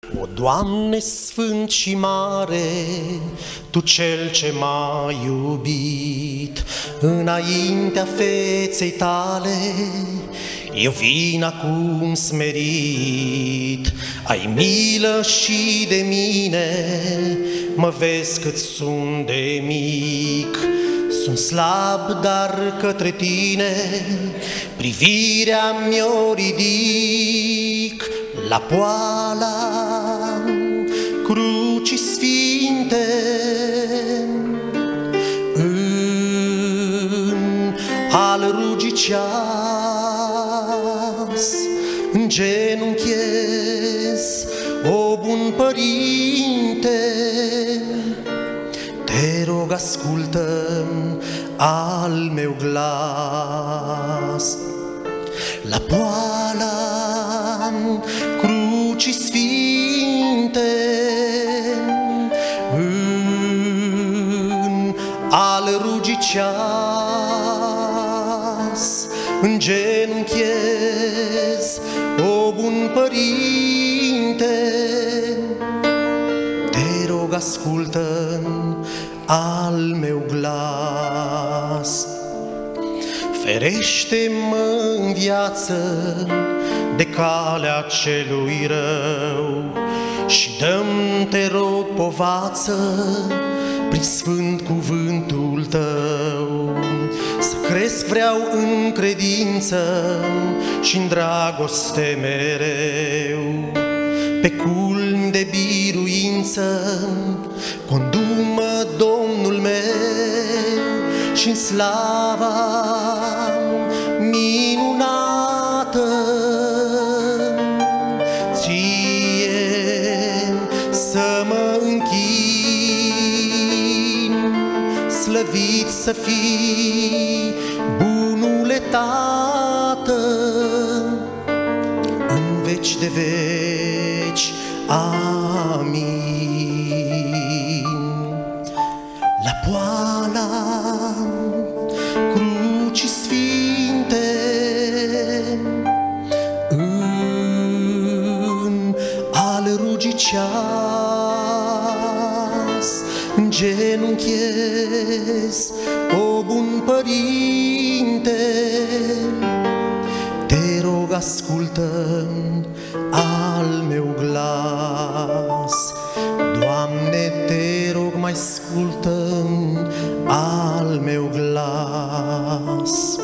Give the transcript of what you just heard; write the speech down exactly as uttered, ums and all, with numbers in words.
O, Doamne sfânt și mare, Tu cel ce m-ai iubit, înaintea feței Tale, eu vin acum smerit. Ai milă și de mine, mă vezi cât sunt de mic. Sunt slab, dar către Tine privirea mi-o ridic. La poala crucii sfinte, în al rugii ceas, îngenunchez, o bun Părinte, te rog, ascultă-mi al meu glas. La poala crucii sfinte, în al rugii ceas, îngenunchez, o bun Părinte, te rog, ascultă-mi al meu glas. Ferește-mă în viață de calea celui rău și dă-mi, te rog, povață prin sfânt cuvântul Tău. Să cresc vreau în credință și în dragoste mereu, pe culmi de biruință, condu-mă, Domnul meu, și-n slava minunată Ție să mă închin. Slăvit să fii, bunule Tată, în veci de veci. Amin. La poala crucii sfinte, în al rugii ceas, îngenunchez, o bun Părinte, te rog, ascultă-mi al meu glas. Doamne, te rog, mai ascultă-mi al meu glas.